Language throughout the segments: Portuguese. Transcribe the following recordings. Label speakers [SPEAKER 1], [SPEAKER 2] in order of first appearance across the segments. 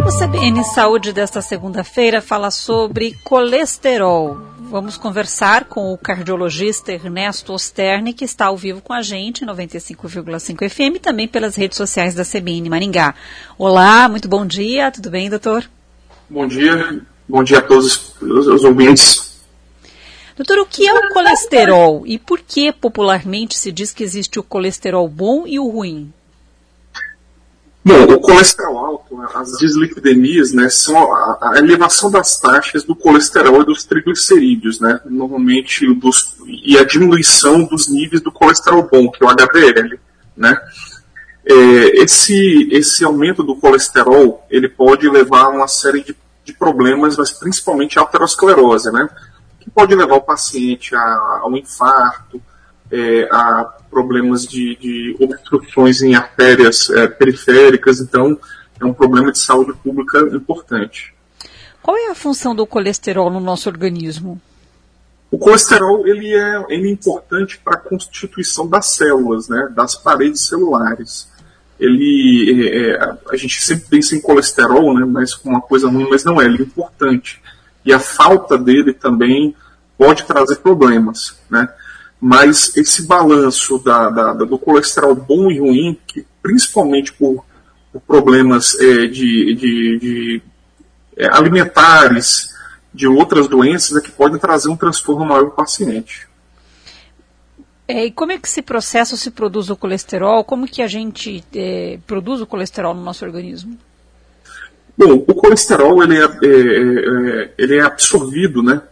[SPEAKER 1] O CBN Saúde desta segunda-feira fala sobre colesterol. Vamos conversar com o cardiologista Ernesto Osterni, que está ao vivo com a gente, 95,5 FM, e também pelas redes sociais da CBN Maringá. Olá, muito bom dia, tudo bem, doutor?
[SPEAKER 2] Bom dia a todos os ouvintes.
[SPEAKER 1] Doutor, o que é o colesterol e por que popularmente se diz que existe o colesterol bom e o ruim?
[SPEAKER 2] Bom, o colesterol alto, as dislipidemias, né, são a elevação das taxas do colesterol e dos triglicerídeos, né, normalmente, e a diminuição dos níveis do colesterol bom, que é o HDL, né. Esse aumento do colesterol, ele pode levar a uma série de problemas, mas principalmente a aterosclerose, né, que pode levar o paciente a um infarto, a problemas de obstruções em artérias periféricas, então é um problema de saúde pública importante.
[SPEAKER 1] Qual é a função do colesterol no nosso organismo?
[SPEAKER 2] O colesterol ele é importante para a constituição das células, né, das paredes celulares. A gente sempre pensa em colesterol, né, mas com uma coisa ruim, mas não é, ele é importante. E a falta dele também pode trazer problemas, né? Mas esse balanço do colesterol bom e ruim, que principalmente por problemas alimentares, de outras doenças, é que podem trazer um transtorno maior ao paciente.
[SPEAKER 1] E como é que se processa ou se produz o colesterol? Como que a gente produz o colesterol no nosso organismo?
[SPEAKER 2] Bom, o colesterol ele é absorvido, né,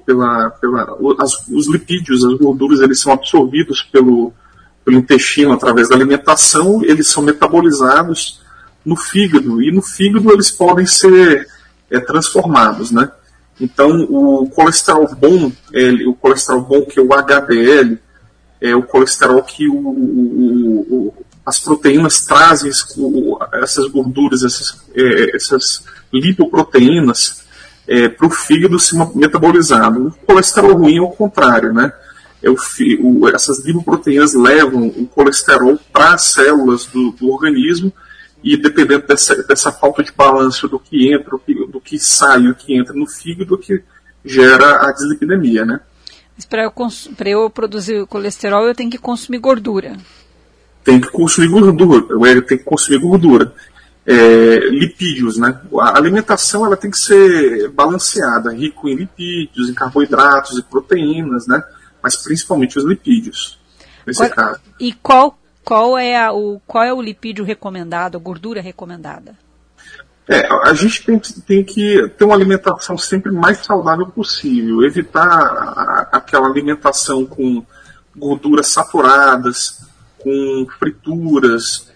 [SPEAKER 2] os lipídios, as gorduras, eles são absorvidos pelo intestino através da alimentação, eles são metabolizados no fígado, e no fígado eles podem ser transformados, né. Então, o colesterol bom que é o HDL, é o colesterol que as proteínas trazem essas gorduras, essas lipoproteínas para o fígado se metabolizado. O colesterol ruim é o contrário, né? Essas lipoproteínas levam o colesterol para as células do organismo e, dependendo dessa falta de balanço do que entra, do que sai e o que entra no fígado, que gera a dislipidemia, né?
[SPEAKER 1] Mas para eu produzir o colesterol, eu tenho que consumir gordura.
[SPEAKER 2] Tem que consumir gordura. Lipídios, né? A alimentação ela tem que ser balanceada, rico em lipídios, em carboidratos e proteínas, né? Mas principalmente os lipídios, nesse caso.
[SPEAKER 1] E qual é o lipídio recomendado, a gordura recomendada?
[SPEAKER 2] A gente tem que ter uma alimentação sempre mais saudável possível, evitar aquela alimentação com gorduras saturadas, com frituras,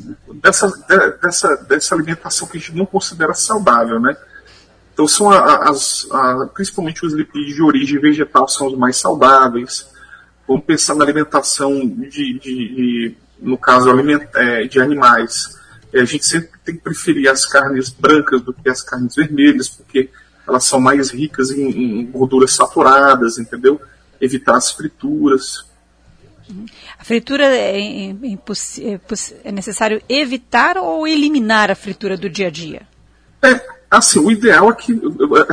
[SPEAKER 2] dessa alimentação que a gente não considera saudável, né? Então são principalmente os lipídios de origem vegetal são os mais saudáveis. Vamos pensar na alimentação no caso de animais. A gente sempre tem que preferir as carnes brancas do que as carnes vermelhas, porque elas são mais ricas em gorduras saturadas, entendeu? Evitar as frituras.
[SPEAKER 1] A fritura é necessário evitar ou eliminar a fritura do dia a dia?
[SPEAKER 2] O ideal é que,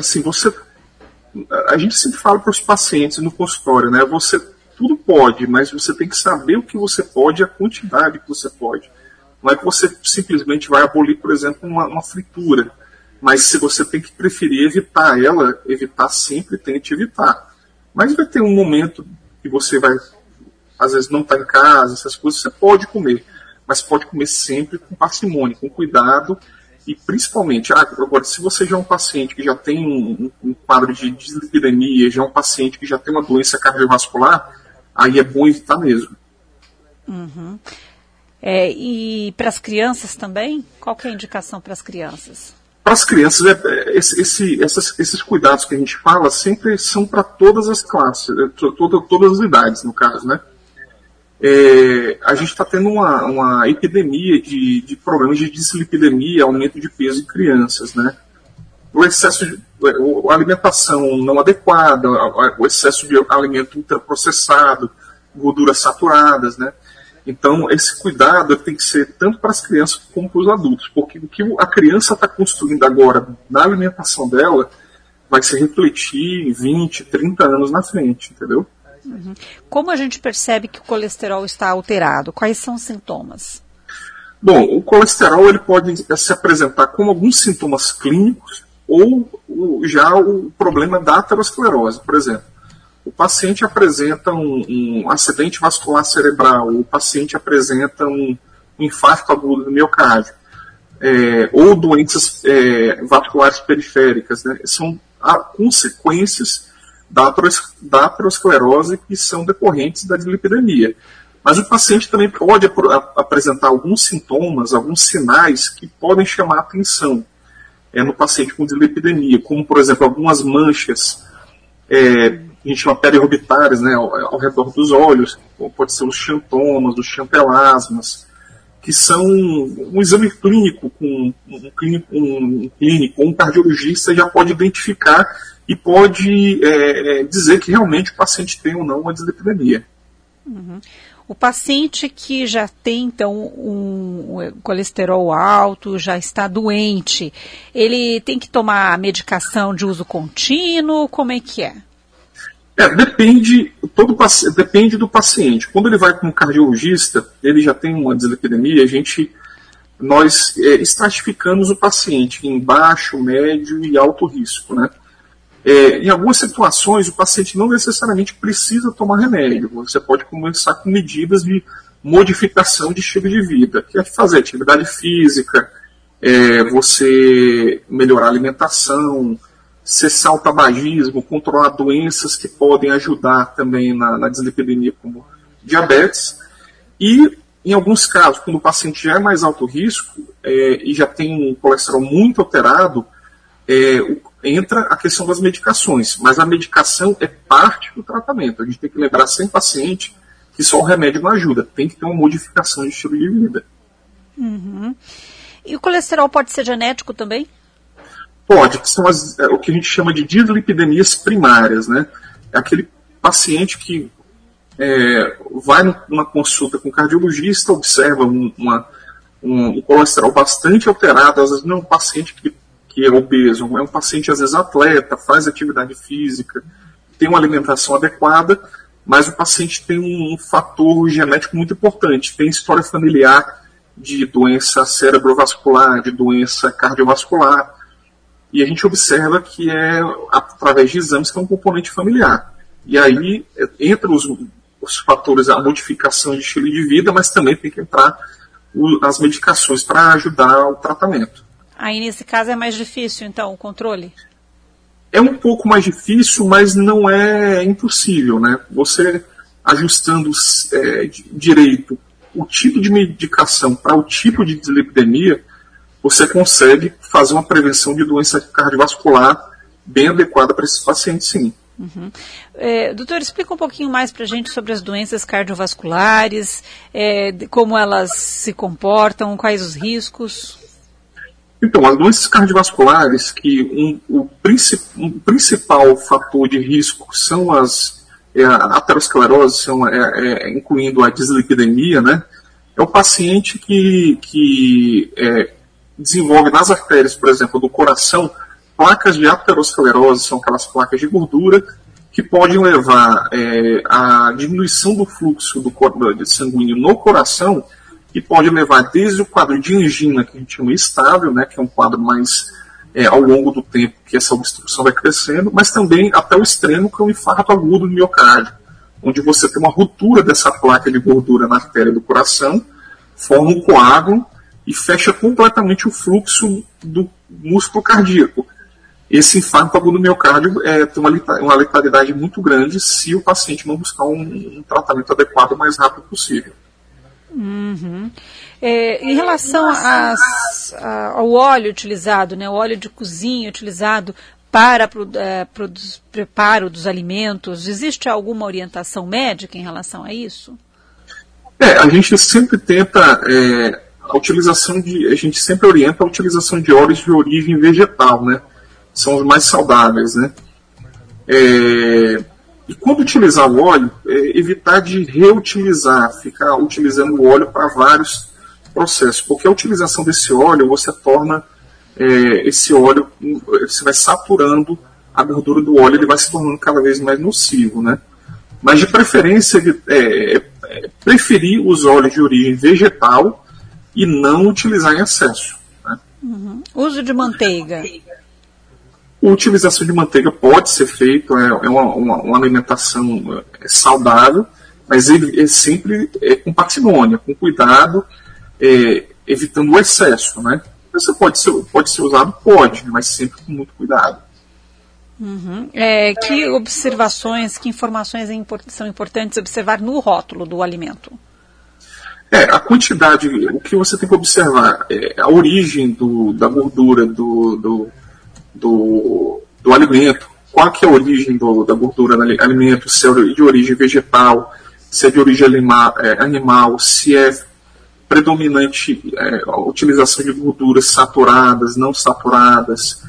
[SPEAKER 2] a gente sempre fala para os pacientes no consultório, né? Tudo pode, mas você tem que saber o que você pode e a quantidade que você pode. Não é que você simplesmente vai abolir, por exemplo, uma fritura, mas se você tem que preferir evitar sempre, tente evitar. Mas vai ter um momento que você vai, às vezes não está em casa, essas coisas, você pode comer, mas pode comer sempre com parcimônia, com cuidado, e principalmente, agora, se você já é um paciente que já tem um quadro de dislipidemia, já é um paciente que já tem uma doença cardiovascular, aí é bom evitar mesmo.
[SPEAKER 1] Uhum. E para as crianças também? Qual que é a indicação para as crianças?
[SPEAKER 2] Para as crianças, esses cuidados que a gente fala sempre são para todas as classes, todas as idades, no caso, né? A gente está tendo uma epidemia de problemas de dislipidemia, aumento de peso em crianças, né? O excesso a alimentação não adequada, o excesso de alimento ultraprocessado, gorduras saturadas, né? Então, esse cuidado tem que ser tanto para as crianças como para os adultos, porque o que a criança está construindo agora na alimentação dela vai se refletir em 20, 30 anos na frente, entendeu?
[SPEAKER 1] Uhum. Como a gente percebe que o colesterol está alterado? Quais são os sintomas?
[SPEAKER 2] Bom, o colesterol ele pode se apresentar com alguns sintomas clínicos ou já o problema da aterosclerose, por exemplo. O paciente apresenta um acidente vascular cerebral, o paciente apresenta um infarto agudo do miocárdio, ou doenças vasculares periféricas, né? São consequências da aterosclerose que são decorrentes da dislipidemia. Mas o paciente também pode apresentar alguns sintomas, alguns sinais que podem chamar a atenção no paciente com dislipidemia, como, por exemplo, algumas manchas, a gente chama periorbitárias, né, ao redor dos olhos, ou pode ser os xantomas, os xantelasmas, que são um exame clínico, um cardiologista já pode identificar e pode dizer que realmente o paciente tem ou não uma dislipidemia.
[SPEAKER 1] Uhum. O paciente que já tem, então, um colesterol alto, já está doente, ele tem que tomar medicação de uso contínuo? Como é que é? Depende do paciente. Quando ele vai com um cardiologista, ele já tem uma dislipidemia, nós estratificamos o paciente em baixo, médio e alto risco, né? Em algumas situações, o paciente não necessariamente precisa tomar remédio. Você pode começar com medidas de modificação de estilo de vida, que é fazer atividade física, você melhorar a alimentação, cessar o tabagismo, controlar doenças que podem ajudar também na dislipidemia, como diabetes. E, em alguns casos, quando o paciente já é mais alto risco e já tem um colesterol muito alterado, entra a questão das medicações, mas a medicação é parte do tratamento. A gente tem que lembrar sempre paciente que só o remédio não ajuda, tem que ter uma modificação de estilo de vida. Uhum. E o colesterol pode ser genético também?
[SPEAKER 2] Pode, que são o que a gente chama de dislipidemias primárias, né? É aquele paciente que vai numa consulta com o cardiologista, observa um colesterol bastante alterado, às vezes não é um paciente que é obeso, é um paciente às vezes atleta, faz atividade física, tem uma alimentação adequada, mas o paciente tem um fator genético muito importante, tem história familiar de doença cerebrovascular, de doença cardiovascular, e a gente observa que através de exames que é um componente familiar. E aí entra os fatores, a modificação de estilo de vida, mas também tem que entrar as medicações para ajudar o tratamento.
[SPEAKER 1] Aí, nesse caso, é mais difícil, então, o controle?
[SPEAKER 2] É um pouco mais difícil, mas não é impossível, né? Você ajustando direito o tipo de medicação para o tipo de dislipidemia, você consegue fazer uma prevenção de doença cardiovascular bem adequada para esses pacientes, sim.
[SPEAKER 1] Uhum. Doutor, explica um pouquinho mais para a gente sobre as doenças cardiovasculares, como elas se comportam, quais os riscos.
[SPEAKER 2] Então, as doenças cardiovasculares, que o principal fator de risco são a aterosclerose, incluindo a dislipidemia, né? É o paciente que desenvolve nas artérias, por exemplo, do coração, placas de aterosclerose, são aquelas placas de gordura, que podem levar à diminuição do fluxo de sanguíneo no coração, que pode levar desde o quadro de angina, que a gente chama estável, né, que é um quadro mais ao longo do tempo, que essa obstrução vai crescendo, mas também até o extremo, que é o infarto agudo do miocárdio, onde você tem uma ruptura dessa placa de gordura na artéria do coração, forma um coágulo e fecha completamente o fluxo do músculo cardíaco. Esse infarto agudo do miocárdio tem uma letalidade muito grande se o paciente não buscar um tratamento adequado o mais rápido possível.
[SPEAKER 1] Uhum. Em relação ao óleo utilizado, né, o óleo de cozinha utilizado para preparo dos alimentos, existe alguma orientação médica em relação a isso?
[SPEAKER 2] A gente sempre tenta a gente sempre orienta a utilização de óleos de origem vegetal, né? São os mais saudáveis, né? E quando utilizar o óleo, evitar de reutilizar, ficar utilizando o óleo para vários processos, porque a utilização desse óleo, você torna esse óleo, você vai saturando a gordura do óleo, ele vai se tornando cada vez mais nocivo, né? Mas de preferência, preferir os óleos de origem vegetal e não utilizar em excesso. Né?
[SPEAKER 1] Uhum. Uso de manteiga.
[SPEAKER 2] A utilização de manteiga pode ser feita, é uma alimentação saudável, mas sempre com parcimônia, com cuidado, evitando o excesso. Né? Você pode ser usado? Pode, mas sempre com muito cuidado.
[SPEAKER 1] Uhum. Que observações, que informações são importantes observar no rótulo do alimento?
[SPEAKER 2] A quantidade, o que você tem que observar é a origem da gordura do alimento, qual que é a origem da gordura do alimento, se é de origem vegetal, se é de origem animal, se é predominante a utilização de gorduras saturadas, não saturadas,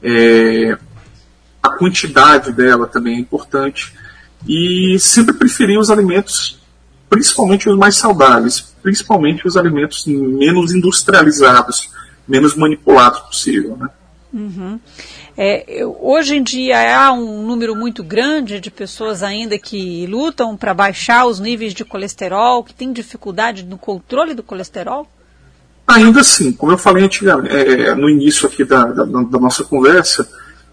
[SPEAKER 2] a quantidade dela também é importante, e sempre preferir os alimentos, principalmente os mais saudáveis, principalmente os alimentos menos industrializados, menos manipulados possível, né?
[SPEAKER 1] Uhum. Hoje em dia há um número muito grande de pessoas ainda que lutam para baixar os níveis de colesterol, que têm dificuldade no controle do colesterol?
[SPEAKER 2] Ainda assim, como eu falei no início aqui da nossa conversa,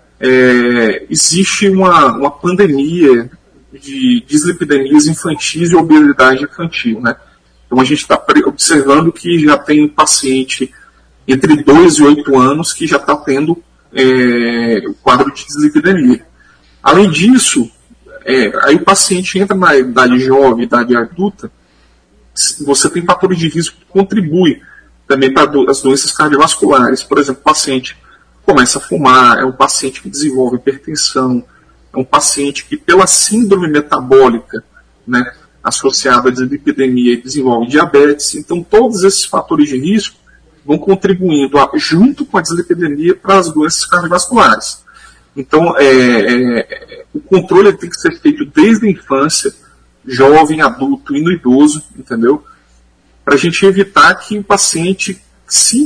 [SPEAKER 2] existe uma pandemia de dislipidemias infantis e obesidade infantil, né? Então a gente está observando que já tem paciente entre 2 e 8 anos que já está tendo o quadro de dislipidemia. Além disso, aí o paciente entra na idade jovem, idade adulta, você tem fatores de risco que contribuem também para as doenças cardiovasculares. Por exemplo, o paciente começa a fumar, é um paciente que desenvolve hipertensão, é um paciente que, pela síndrome metabólica, né, associada à dislipidemia, desenvolve diabetes. Então, todos esses fatores de risco vão contribuindo, junto com a dislipidemia, para as doenças cardiovasculares. Então, o controle tem que ser feito desde a infância, jovem, adulto e no idoso, entendeu? Para a gente evitar que o paciente, se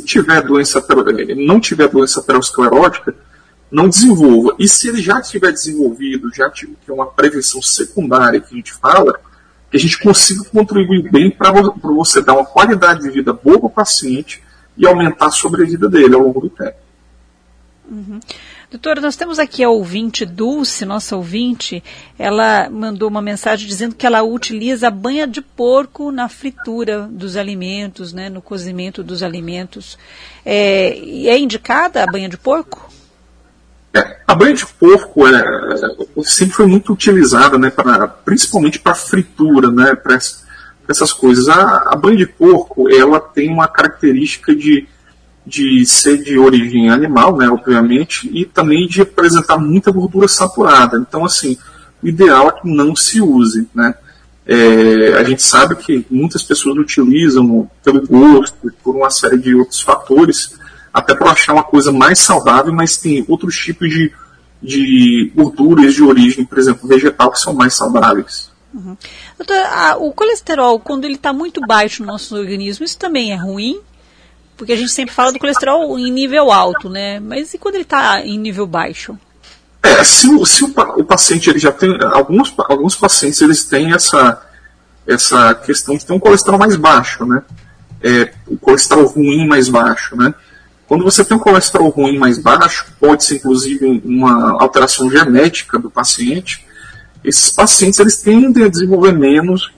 [SPEAKER 2] não tiver doença aterosclerótica, não desenvolva. E se ele já tiver desenvolvido, que é uma prevenção secundária que a gente fala, que a gente consiga contribuir bem para você dar uma qualidade de vida boa para o paciente e aumentar a sobrevida dele ao longo do tempo.
[SPEAKER 1] Uhum. Doutora, nós temos aqui a ouvinte Dulce, nossa ouvinte, ela mandou uma mensagem dizendo que ela utiliza a banha de porco na fritura dos alimentos, né, no cozimento dos alimentos. É indicada a banha de porco?
[SPEAKER 2] A banha de porco sempre foi muito utilizada, né, principalmente para fritura, né, para essas coisas. A banha de porco, ela tem uma característica de ser de origem animal, né, obviamente, e também de apresentar muita gordura saturada. Então, assim, o ideal é que não se use, né. A gente sabe que muitas pessoas utilizam pelo gosto, por uma série de outros fatores, até para achar uma coisa mais saudável, mas tem outros tipos de gorduras de origem, por exemplo, vegetal, que são mais saudáveis.
[SPEAKER 1] Uhum. Doutora, o colesterol, quando ele está muito baixo no nosso organismo, isso também é ruim? Porque a gente sempre fala do colesterol em nível alto, né? Mas e quando ele está em nível baixo?
[SPEAKER 2] Se o paciente ele já tem... Alguns pacientes eles têm essa questão de ter um colesterol mais baixo, né? O colesterol ruim mais baixo, né? Quando você tem um colesterol ruim mais baixo, pode ser inclusive uma alteração genética do paciente. Esses pacientes eles tendem a desenvolver menos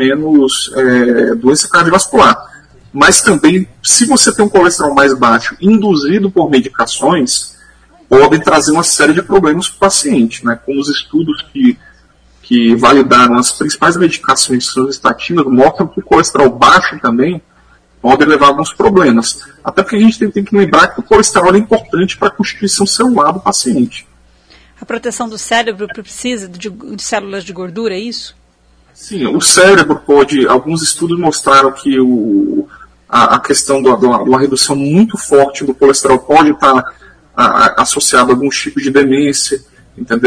[SPEAKER 2] doença cardiovascular. Mas também, se você tem um colesterol mais baixo induzido por medicações, podem trazer uma série de problemas para o paciente, né? Como os estudos que validaram as principais medicações, que são as estatinas, mostram que o colesterol baixo também pode levar a alguns problemas. Até porque a gente tem que lembrar que o colesterol é importante para a constituição celular do paciente.
[SPEAKER 1] A proteção do cérebro precisa de células de gordura, é isso? Sim,
[SPEAKER 2] o cérebro pode... Alguns estudos mostraram que a questão de uma redução muito forte do colesterol pode estar associada a alguns tipos de demência, entendeu?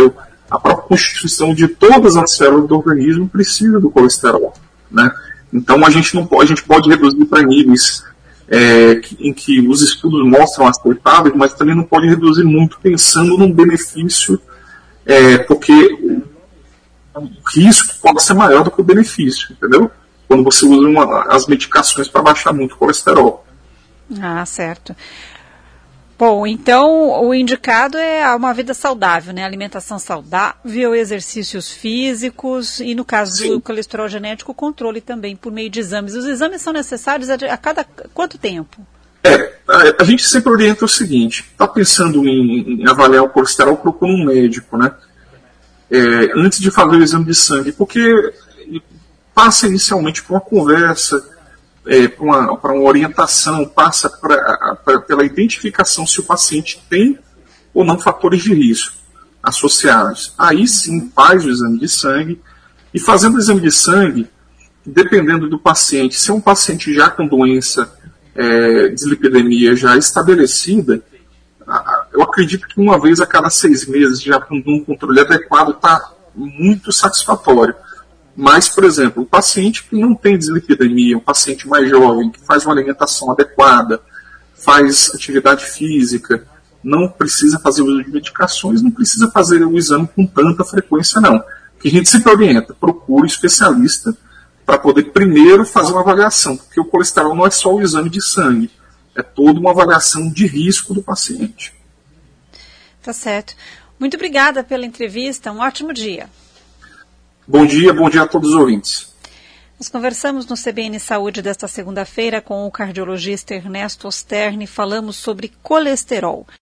[SPEAKER 2] a própria constituição de todas as células do organismo precisa do colesterol, né? Então a gente pode reduzir para níveis em que os estudos mostram aceitáveis, mas também não pode reduzir muito pensando num benefício, porque o risco pode ser maior do que o benefício, entendeu? Quando você usa as medicações para baixar muito o colesterol.
[SPEAKER 1] Ah, certo. Bom, então o indicado é uma vida saudável, né? Alimentação saudável, exercícios físicos e, no caso
[SPEAKER 2] Sim.
[SPEAKER 1] do colesterol genético, controle também por meio de exames. Os exames são necessários a cada quanto tempo?
[SPEAKER 2] A gente sempre orienta o seguinte: está pensando em avaliar o colesterol, procura um médico, né? Antes de fazer o exame de sangue, porque passa inicialmente por uma conversa, para uma orientação, passa pela identificação se o paciente tem ou não fatores de risco associados. Aí sim faz o exame de sangue, e fazendo o exame de sangue, dependendo do paciente, se é um paciente já com doença, dislipidemia já estabelecida, eu acredito que uma vez a cada 6 meses, já com um controle adequado, está muito satisfatório. Mas, por exemplo, o paciente que não tem dislipidemia, um paciente mais jovem, que faz uma alimentação adequada, faz atividade física, não precisa fazer uso de medicações, não precisa fazer o exame com tanta frequência, não. O que a gente sempre orienta: procure um especialista para poder primeiro fazer uma avaliação, porque o colesterol não é só o exame de sangue, é toda uma avaliação de risco do paciente.
[SPEAKER 1] Tá certo. Muito obrigada pela entrevista, um ótimo dia.
[SPEAKER 2] Bom dia a todos os ouvintes.
[SPEAKER 1] Nós conversamos no CBN Saúde desta segunda-feira com o cardiologista Ernesto Osterni, falamos sobre colesterol.